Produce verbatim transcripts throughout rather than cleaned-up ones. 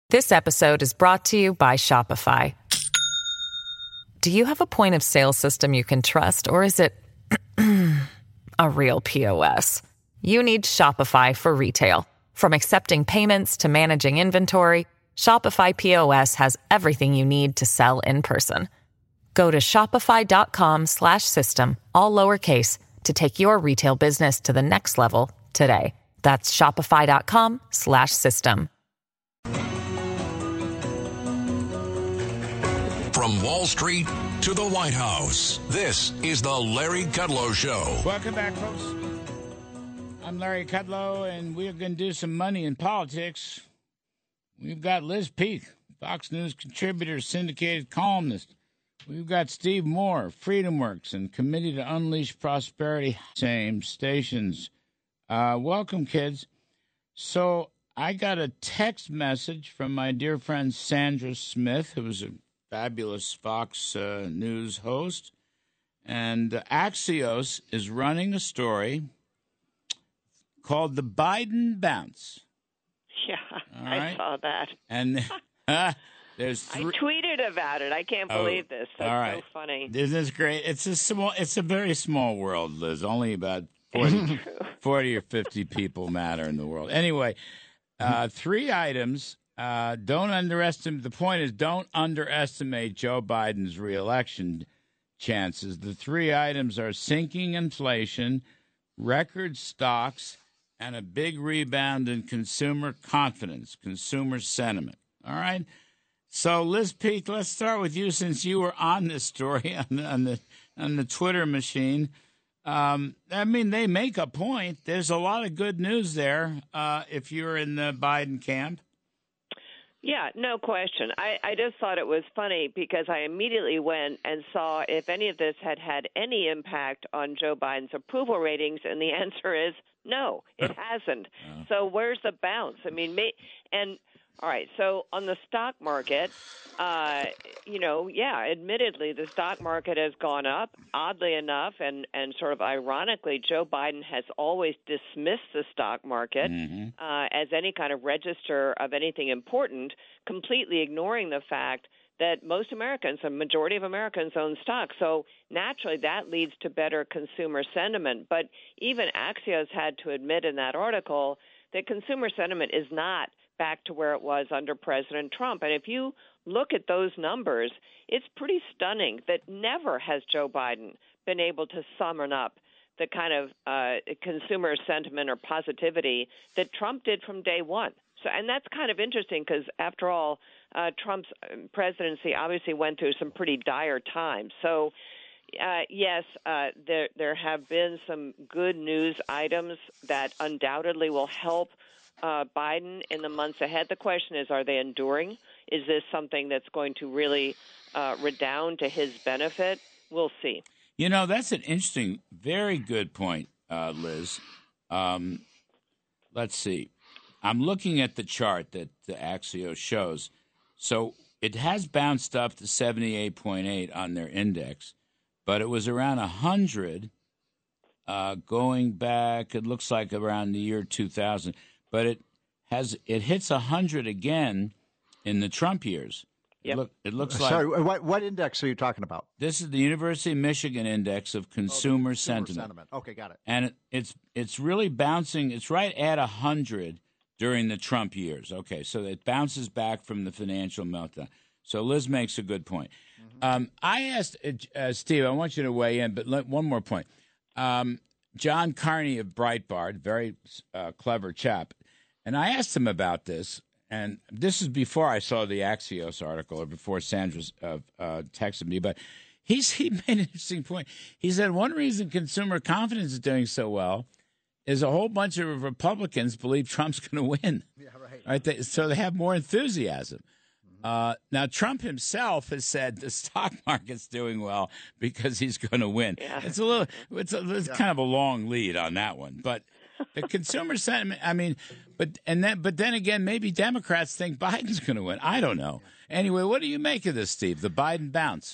This episode is brought to you by Shopify. Do you have a point of sale system you can trust, or is it a real P O S? You need Shopify for retail. From accepting payments to managing inventory, Shopify P O S has everything you need to sell in person. Go to shopify.com slash system, all lowercase, to take your retail business to the next level today. That's shopify.com slash system. From Wall Street to the White House, this is the Larry Kudlow Show. Welcome back, folks. I'm Larry Kudlow, and we're going to do some money in politics. We've got Liz Peek, Fox News contributor, syndicated columnist. We've got Steve Moore, FreedomWorks, and Committee to Unleash Prosperity, same stations. Uh, welcome, kids. So I got a text message from my dear friend Sandra Smith, who was a fabulous Fox uh, News host. And uh, Axios is running a story called The Biden Bounce. Yeah, All I right? saw that. And uh, there's three... I tweeted about it. I can't believe oh, this. That's all right. so funny. Isn't this great? It's a small. It's a very small world, Liz. Only about forty, forty or fifty people matter in the world. Anyway, uh, three items. Uh, don't underestimate. The point is, don't underestimate Joe Biden's reelection chances. The three items are sinking inflation, record stocks, and a big rebound in consumer confidence, consumer sentiment. All right. So, Liz Peek, let's start with you, since you were on this story on the on the, on the Twitter machine. Um, I mean, they make a point. There's a lot of good news there uh, if you're in the Biden camp. Yeah, no question. I, I just thought it was funny because I immediately went and saw if any of this had had any impact on Joe Biden's approval ratings, and the answer is no, it hasn't. Oh. So where's the bounce? I mean, may, and all right, so on the stock market, uh, you know, yeah, admittedly, the stock market has gone up, oddly enough, and, and sort of ironically, Joe Biden has always dismissed the stock market Mm-hmm. uh, as any kind of register of anything important, completely ignoring the fact that most Americans, a majority of Americans, own stock. So naturally, that leads to better consumer sentiment. But even Axios had to admit in that article that consumer sentiment is not back to where it was under President Trump. And if you look at those numbers, it's pretty stunning that never has Joe Biden been able to summon up the kind of uh, consumer sentiment or positivity that Trump did from day one. So, and that's kind of interesting because, after all, uh, Trump's presidency obviously went through some pretty dire times. So, uh, yes, uh, there there have been some good news items that undoubtedly will help Uh, Biden in the months ahead. The question is, are they enduring? Is this something that's going to really uh, redound to his benefit? We'll see. You know, that's an interesting, very good point, uh, Liz. Um, let's see. I'm looking at the chart that the Axios shows. So it has bounced up to seventy-eight point eight on their index, but it was around one hundred uh, going back, it looks like around the year two thousand. But it has it hits one hundred again in the Trump years. It, yep. look, it looks like. Sorry, what, what index are you talking about? This is the University of Michigan Index of Consumer, oh, consumer sentiment. sentiment. Okay, got it. And it, it's it's really bouncing. It's right at one hundred during the Trump years. Okay, so it bounces back from the financial meltdown. So Liz makes a good point. Mm-hmm. Um, I asked uh, Steve, I want you to weigh in, but let, one more point. Um, John Carney of Breitbart, very uh, clever chap. And I asked him about this, and this is before I saw the Axios article or before Sandra uh, uh, texted me, but he's, he made an interesting point. He said one reason consumer confidence is doing so well is a whole bunch of Republicans believe Trump's going to win. Yeah, right. Right? They, so they have more enthusiasm. Uh, now, Trump himself has said the stock market's doing well because he's going to win. Yeah. It's a little, it's, a, it's yeah. kind of a long lead on that one, but the consumer sentiment. I mean, but and then, but then again, maybe Democrats think Biden's going to win. I don't know. Anyway, what do you make of this, Steve? The Biden bounce. Yeah.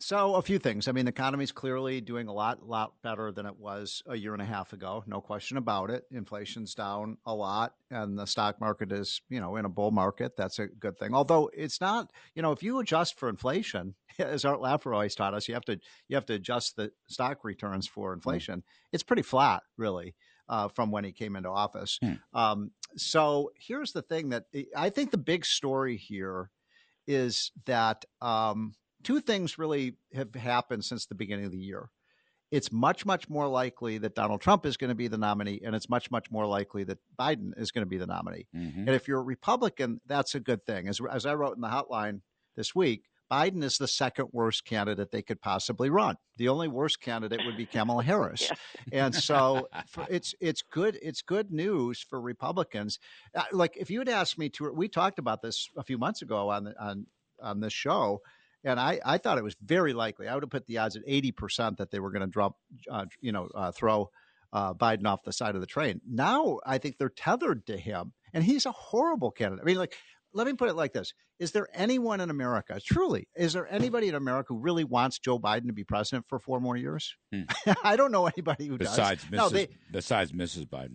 So a few things. I mean, the economy's clearly doing a lot, lot better than it was a year and a half ago. No question about it. Inflation's down a lot, and the stock market is, you know, in a bull market. That's a good thing. Although it's not, you know, if you adjust for inflation, as Art Laffer always taught us, you have to you have to adjust the stock returns for inflation. Mm. It's pretty flat, really, uh, from when he came into office. Mm. Um, so here's the thing that I think the big story here is that. Um, Two things really have happened since the beginning of the year. It's much, much more likely that Donald Trump is going to be the nominee, and it's much, much more likely that Biden is going to be the nominee. Mm-hmm. And if you're a Republican, that's a good thing. As, as I wrote in the hotline this week, Biden is the second worst candidate they could possibly run. The only worst candidate would be Kamala Harris. Yeah. And so for, it's it's good it's good news for Republicans. Uh, like if you had asked me to, we talked about this a few months ago on the, on on this show. And I, I thought it was very likely. I would have put the odds at eighty percent that they were going to drop, uh, you know, uh, throw uh, Biden off the side of the train. Now I think they're tethered to him, and he's a horrible candidate. I mean, like, let me put it like this: is there anyone in America, truly, is there anybody in America who really wants Joe Biden to be president for four more years? Hmm. I don't know anybody who besides does. Missus No, they, besides Missus Biden.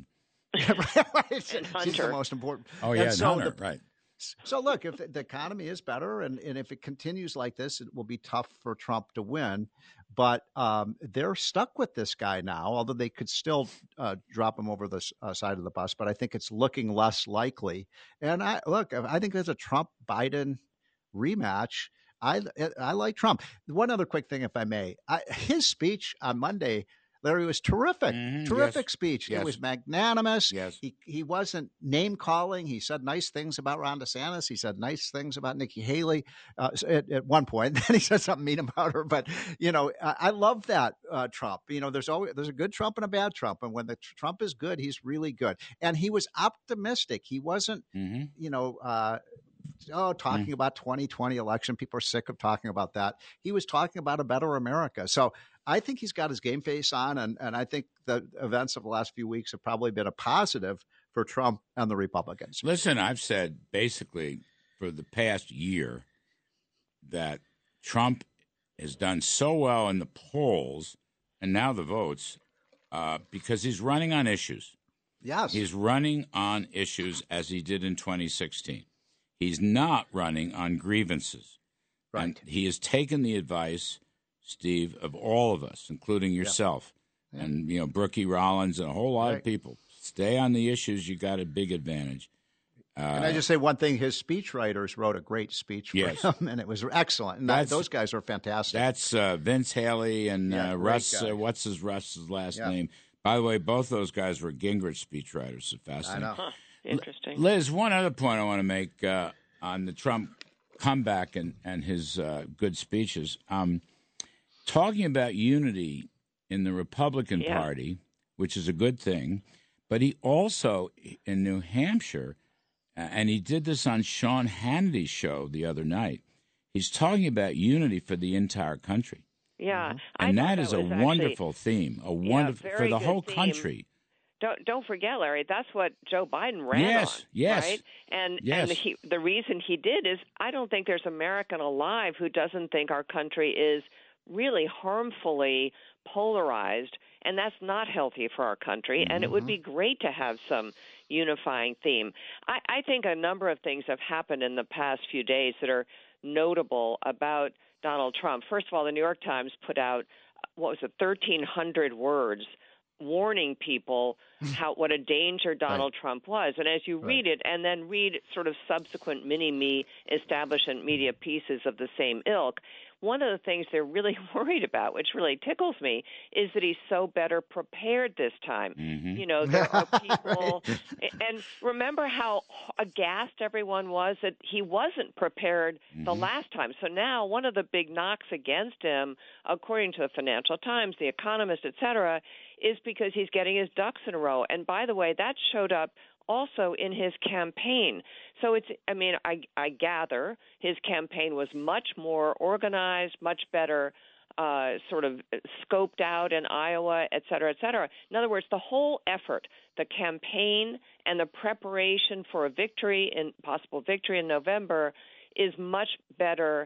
She's the most important. Oh yeah, and so Hunter, the, right. So, look, if the economy is better and, and if it continues like this, it will be tough for Trump to win. But um, they're stuck with this guy now, although they could still uh, drop him over the uh, side of the bus. But I think it's looking less likely. And I look, I think there's a Trump-Biden rematch. I I like Trump. One other quick thing, if I may. I, his speech on Monday, Larry, was terrific. Mm-hmm, terrific yes, speech. Yes. It was magnanimous. Yes. He he wasn't name calling. He said nice things about Ron DeSantis. He said nice things about Nikki Haley uh, at, at one point. Then he said something mean about her. But you know, I, I love that uh, Trump. You know, there's always there's a good Trump and a bad Trump, and when the Trump is good, he's really good. And he was optimistic. He wasn't, mm-hmm. you know. Uh, Oh, talking mm. about twenty twenty election. People are sick of talking about that. He was talking about a better America. So I think he's got his game face on, and, and I think the events of the last few weeks have probably been a positive for Trump and the Republicans. Listen, I've said basically for the past year that Trump has done so well in the polls and now the votes uh, because he's running on issues. Yes. He's running on issues as he did in twenty sixteen. He's not running on grievances. Right. And he has taken the advice, Steve, of all of us, including yourself, yeah. Yeah. and, you know, Brookie Rollins and a whole lot right. of people. Stay on the issues. You got a big advantage. Uh, Can I just say one thing? His speechwriters wrote a great speech for yes. him, and it was excellent. And that, those guys were fantastic. That's uh, Vince Haley and yeah, uh, Russ. Uh, what's his Russ's last yeah. name? By the way, both those guys were Gingrich speechwriters. So fascinating. I know. Huh. Interesting. Liz, one other point I want to make uh, on the Trump comeback and, and his uh, good speeches. Um, talking about unity in the Republican yeah. Party, which is a good thing, but he also, in New Hampshire, uh, and he did this on Sean Hannity's show the other night, he's talking about unity for the entire country. Yeah. Mm-hmm. And that is that a wonderful actually, theme, a yeah, wonderful for the whole theme. country. Don't don't forget, Larry. That's what Joe Biden ran yes, on. Yes, right? And yes. and he, the reason he did is I don't think there's American alive who doesn't think our country is really harmfully polarized, and that's not healthy for our country. Mm-hmm. And it would be great to have some unifying theme. I, I think a number of things have happened in the past few days that are notable about Donald Trump. First of all, the New York Times put out what was it, thirteen hundred words warning people how what a danger Donald right. Trump was. And as you right. read it and then read sort of subsequent mini-me establishment media pieces of the same ilk, one of the things they're really worried about, which really tickles me, is that he's so better prepared this time. Mm-hmm. You know, there are people right. – and remember how aghast everyone was that he wasn't prepared mm-hmm. the last time. So now one of the big knocks against him, according to the Financial Times, The Economist, et cetera, is because he's getting his ducks in a row. And by the way, that showed up also in his campaign. So it's, I mean, I, I gather his campaign was much more organized, much better uh, sort of scoped out in Iowa, et cetera, et cetera. In other words, the whole effort, the campaign and the preparation for a victory, in possible victory in November, is much better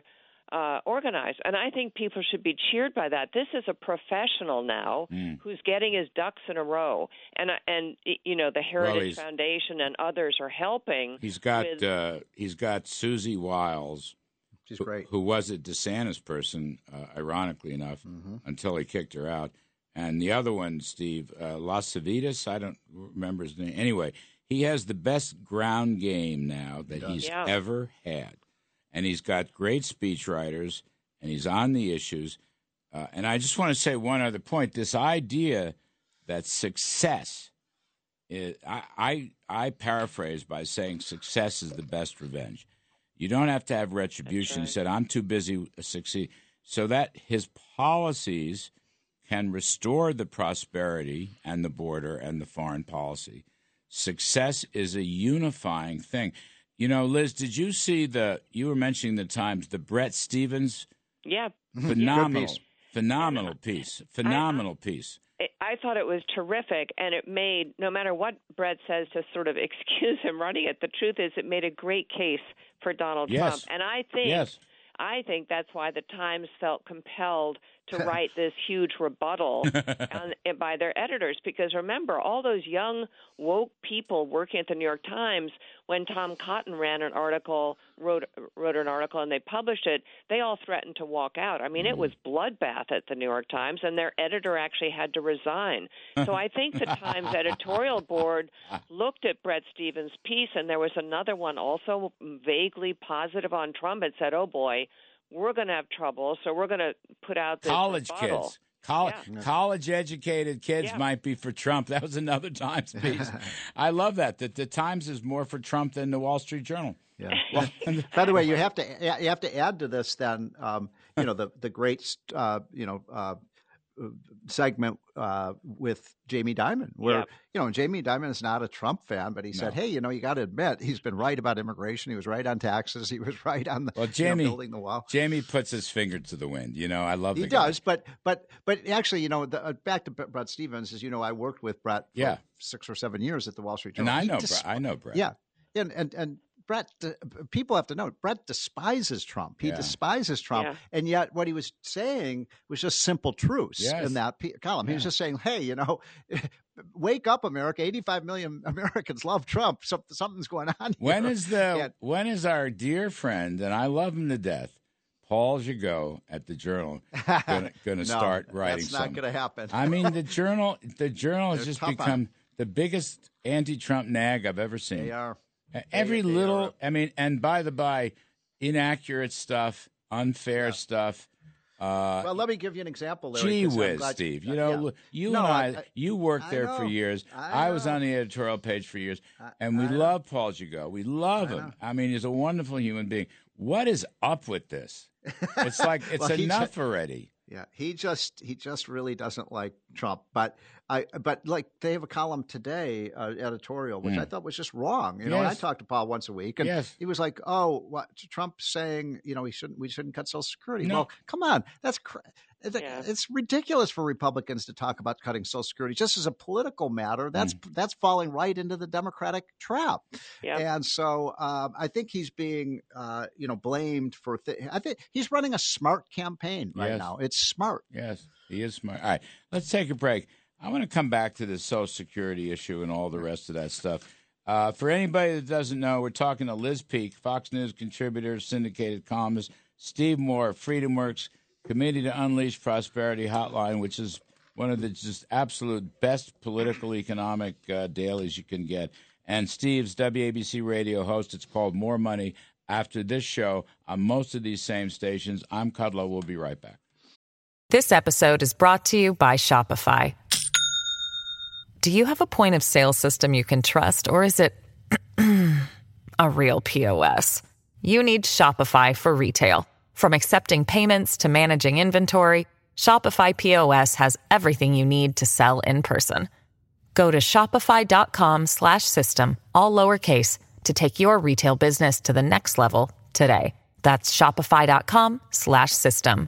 uh, organized. And I think people should be cheered by that. This is a professional now Mm. who's getting his ducks in a row. And, and you know, the Heritage Well, Foundation and others are helping. He's got with, uh, he's got Susie Wiles, She's who, great. who was a DeSantis person, uh, ironically enough, Mm-hmm. until he kicked her out. And the other one, Steve, uh, Las Civitas, I don't remember his name. Anyway, he has the best ground game now that he's Yeah. ever had. And he's got great speechwriters, and he's on the issues. Uh, and I just want to say one other point. This idea that success, is, I, I, I paraphrase by saying success is the best revenge. You don't have to have retribution. Right. He said, I'm too busy to succeed. So that his policies can restore the prosperity and the border and the foreign policy. Success is a unifying thing. You know, Liz, did you see the, you were mentioning the Times, the Bret Stephens? Yeah. Phenomenal, piece. phenomenal piece, phenomenal piece. It, I thought it was terrific, and it made, no matter what Brett says to sort of excuse him running it, the truth is it made a great case for Donald Yes. Trump. And I think Yes. I think that's why the Times felt compelled to write this huge rebuttal on, by their editors. Because remember, all those young, woke people working at the New York Times, when Tom Cotton ran an article, wrote, wrote an article, and they published it, they all threatened to walk out. I mean, it was bloodbath at the New York Times, and their editor actually had to resign. So I think the Times editorial board looked at Bret Stephens' piece, and there was another one also vaguely positive on Trump, and said, oh, boy, we're going to have trouble, so we're going to put out this College rebuttal. kids. College, Yeah. college-educated kids Yeah. might be for Trump. That was another Times piece. I love that, that the Times is more for Trump than the Wall Street Journal. Yeah. Well, by the way, you have to you have to add to this then, um, you know, the the great uh, you know uh, segment uh, with Jamie Dimon, where Yep. you know Jamie Dimon is not a Trump fan, but he said, No. hey, you know, you got to admit he's been right about immigration. He was right on taxes. He was right on the Well, you know, Jamie, building the wall. Jamie puts his finger to the wind. You know, I love He the guy. does, but but but actually, you know, the, uh, back to Bret Stephens, as you know, I worked with Bret for Yeah. six or seven years at the Wall Street And Journal. I He know, dis- Brett. I know, Brett. Yeah, and and and Bret, uh, people have to know, Bret despises Trump. He Yeah. despises Trump, Yeah. and yet what he was saying was just simple truths Yes. in that p- column. He was Yeah. just saying, "Hey, you know, wake up, America! eighty-five million Americans love Trump. So, something's going on." When here." is the Yeah. when is our dear friend, and I love him to death, Paul Gigot at the Journal, going to No, start writing That's not something? going to happen. I mean, the Journal, the Journal has They're just tough on become the biggest anti-Trump nag I've ever seen. They are. Every They- they little, are. I mean, and by the by, inaccurate stuff, unfair stuff. Uh, Well, let me give you an example. Larry, Gee 'cause I'm whiz, glad- Steve. You uh, know, yeah. look, you No, and I, I- you worked I there for know. years. I I, was know. on the editorial page for years, I- and we I know. love Paul Gigot. We love I him. know. I mean, he's a wonderful human being. What is up with this? It's like it's Well, he enough ju- already. Yeah, he just he just really doesn't like Trump. But I but like they have a column today, uh, editorial, which I thought was just wrong. You know, and I Yes. talk to Paul once a week, and Yes. he was like, "Oh, what Trump's saying? You know, we shouldn't we shouldn't cut Social Security." No. Well, come on, that's cr- it's, Yeah. it's ridiculous for Republicans to talk about cutting Social Security just as a political matter. That's that's falling right into the Democratic trap. Yeah. And so um, I think he's being, uh, you know, blamed for. Th- I think he's running a smart campaign right Yes. now. It's smart. Yes, he is smart. All right, let's take a break. I want to come back to the Social Security issue and all the rest of that stuff. Uh, for anybody that doesn't know, we're talking to Liz Peek, Fox News contributor, syndicated columnist, Steve Moore, FreedomWorks, Committee to Unleash Prosperity Hotline, which is one of the just absolute best political economic uh, dailies you can get. And Steve's W A B C radio host. It's called More Money. After this show, on most of these same stations, I'm Kudlow. We'll be right back. This episode is brought to you by Shopify. Do you have a point of sale system you can trust, or is it a real P O S? You need Shopify for retail. From accepting payments to managing inventory, Shopify P O S has everything you need to sell in person. Go to shopify.com slash system, all lowercase, to take your retail business to the next level today. That's shopify.com slash system.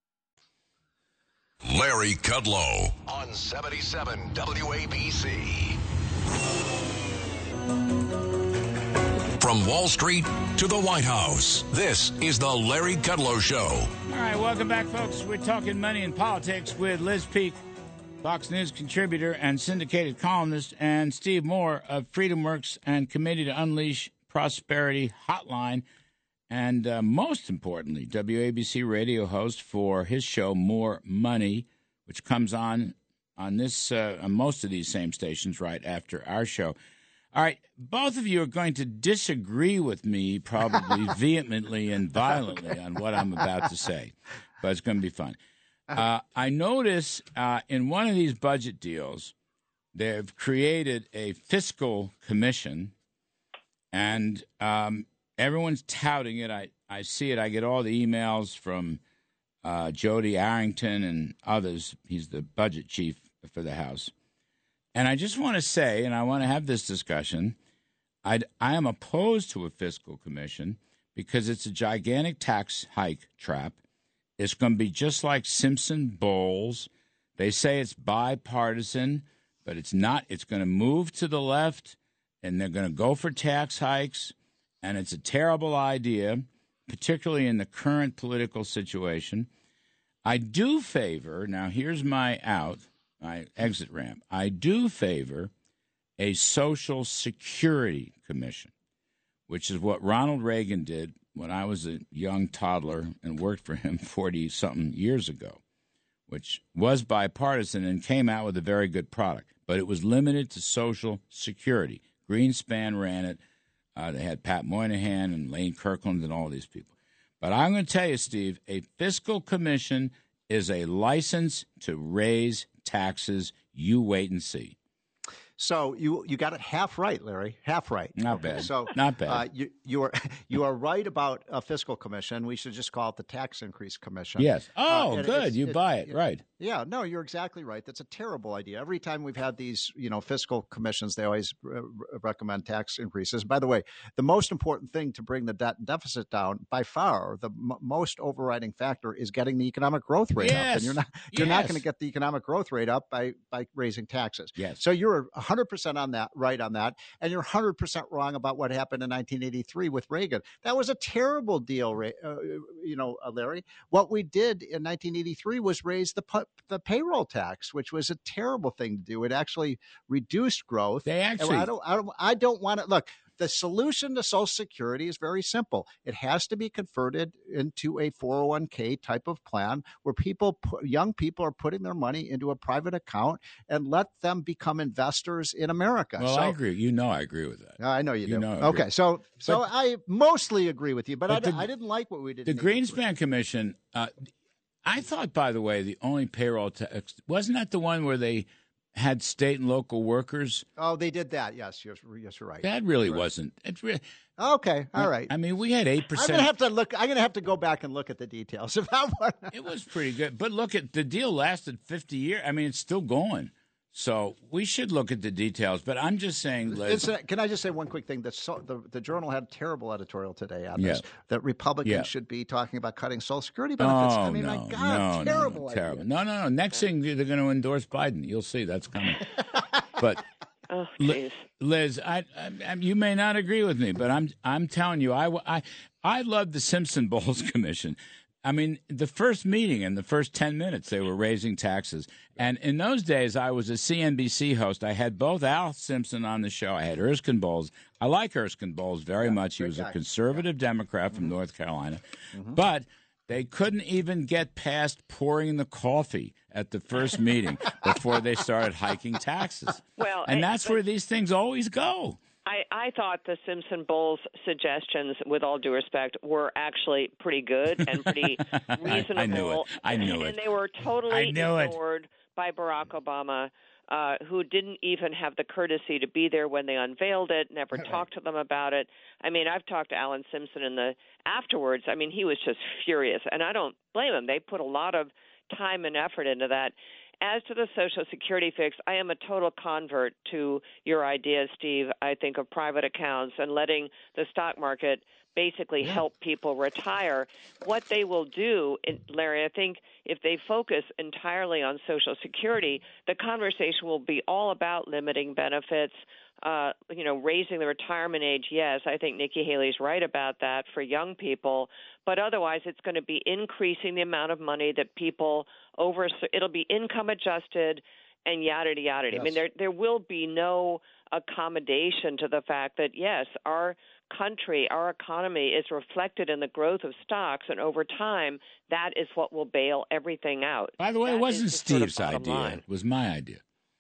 Larry Kudlow on seventy-seven W A B C. From Wall Street to the White House, this is the Larry Kudlow Show. All right, welcome back, folks. We're talking money and politics with Liz Peek, Fox News contributor and syndicated columnist, and Steve Moore of FreedomWorks and Committee to Unleash Prosperity Hotline, and uh, most importantly, W A B C radio host for his show More Money, which comes on on this uh, on most of these same stations right after our show. All right, both of you are going to disagree with me probably vehemently and violently okay. on what I'm about to say, but it's going to be fun. Uh, I notice uh, in one of these budget deals, they've created a fiscal commission, and um, everyone's touting it. I, I see it. I get all the emails from uh, Jody Arrington and others. He's the budget chief for the House. And I just want to say, and I want to have this discussion, I'd, I am opposed to a fiscal commission because it's a gigantic tax hike trap. It's going to be just like Simpson-Bowles. They say it's bipartisan, but it's not. It's going to move to the left, and they're going to go for tax hikes, and it's a terrible idea, particularly in the current political situation. I do favor, now here's my out, my exit ramp. I do favor a Social Security Commission, which is what Ronald Reagan did when I was a young toddler and worked for him forty-something years ago, which was bipartisan and came out with a very good product. But it was limited to Social Security. Greenspan ran it. Uh, they had Pat Moynihan and Lane Kirkland and all these people. But I'm going to tell you, Steve, a fiscal commission is a license to raise taxes. You wait and see. So you you got it half right, Larry. Half right. Not okay. bad. So not bad. Uh, you you are you are right about a fiscal commission. We should just call it the tax increase commission. Yes. Oh, uh, good. You it, buy it. it, right. Yeah. No, you're exactly right. That's a terrible idea. Every time we've had these, you know, fiscal commissions, they always re- recommend tax increases. By the way, the most important thing to bring the debt and deficit down, by far, the m- most overriding factor is getting the economic growth rate yes. up. And you're not you're yes. not going to get the economic growth rate up by by raising taxes. Yes. So you're one hundred percent on that. Right on that. And you're one hundred percent wrong about what happened in nineteen eighty-three with Reagan. That was a terrible deal, uh, you know, uh, Larry. What we did in nineteen eighty-three was raise the pu- the payroll tax, which was a terrible thing to do. It actually reduced growth. They actually, I don't, I don't, I don't want to look. The solution to Social Security is very simple. It has to be converted into a four oh one k type of plan where people, young people are putting their money into a private account and let them become investors in America. Well, so, I agree. You know I agree with that. I know you, you do. Know okay, so so but, I mostly agree with you, but, but I, the, I didn't like what we did. The Greenspan Commission, uh, I thought, by the way, the only payroll tax, wasn't that the one where they had state and local workers? Oh, they did that. Yes, yes, yes, you're right. That really right. wasn't. It's really okay. All right. I mean, we had eight percent. I'm gonna have to look. I'm gonna have to go back and look at the details of that one. It was pretty good, but look at the deal lasted fifty years. I mean, it's still going. So we should look at the details. But I'm just saying, Liz, a, can I just say one quick thing? The, so, the the Journal had a terrible editorial today on yeah. this. That Republicans yeah. should be talking about cutting Social Security benefits. Oh, I mean, no, my God, no, terrible, no, no, idea. terrible. No, no, no. Next thing they're going to endorse Biden. You'll see that's coming. But oh, Liz, I, I, you may not agree with me, but I'm I'm telling you, I, I, I love the Simpson-Bowles Commission. I mean, the first meeting in the first ten minutes, they were raising taxes. And in those days, I was a C N B C host. I had both Al Simpson on the show. I had Erskine Bowles. I like Erskine Bowles very yeah, much. He was guy. a conservative yeah. Democrat from mm-hmm. North Carolina. Mm-hmm. But they couldn't even get past pouring the coffee at the first meeting before they started hiking taxes. Well, and that's but- where these things always go. I, I thought the Simpson-Bowles suggestions, with all due respect, were actually pretty good and pretty reasonable. I knew it. I knew and it. they were totally ignored it. by Barack Obama, uh, who didn't even have the courtesy to be there when they unveiled it, never right. talked to them about it. I mean, I've talked to Alan Simpson in the afterwards. I mean, he was just furious, and I don't blame him. They put a lot of time and effort into that. As to the Social Security fix, I am a total convert to your idea, Steve, I think, of private accounts and letting the stock market basically yeah. help people retire. What they will do, Larry, I think if they focus entirely on Social Security, the conversation will be all about limiting benefits, uh, you know, raising the retirement age, yes, I think Nikki Haley's right about that for young people. But otherwise, it's going to be increasing the amount of money that people over. It'll be income adjusted and yada yada. Yes. I mean, there there will be no accommodation to the fact that yes, our country, our economy is reflected in the growth of stocks, and over time, that is what will bail everything out. By the way, that it wasn't Steve's sort of idea; line. it was my idea.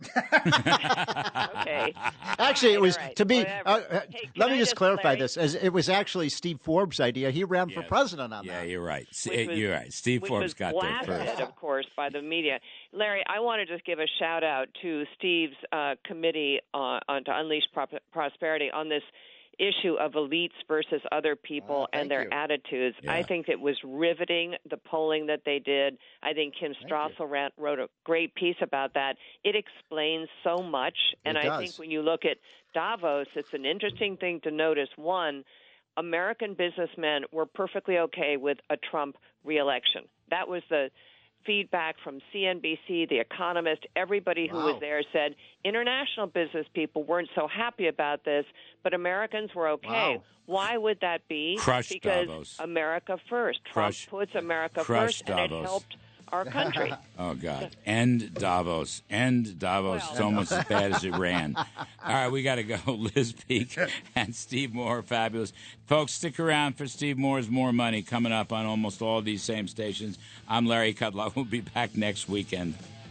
Okay. Actually, it was right. to be. Uh, hey, let me I just, just clarify Larry? this: as it was actually Steve Forbes' idea. He ran Yes. for president on yeah, that. Yeah, you're right. S- Which was- you're right. Steve which Forbes was got there blasted, first. of course, by the media. Larry, I want to just give a shout out to Steve's uh, committee uh, on to Unleash Pro- Prosperity on this issue of elites versus other people Ah, and their you. attitudes. Yeah. I think it was riveting, the polling that they did. I think Kim Strassel ran, wrote a great piece about that. It explains so much. And It I does. think when you look at Davos, it's an interesting thing to notice. One, American businessmen were perfectly okay with a Trump reelection. That was the feedback from C N B C, The Economist, everybody who Wow. was there said international business people weren't so happy about this, but Americans were okay. Wow. Why would that be? Crush because Davos. America first. Crush- Trump puts America crush first, and it Davos. helped our country. Oh, God. End Davos. End Davos. Well- It's almost as bad as it ran. All right, we got to go. Liz Peek and Steve Moore, fabulous. Folks, stick around for Steve Moore's More Money coming up on almost all these same stations. I'm Larry Kudlow. We'll be back next weekend.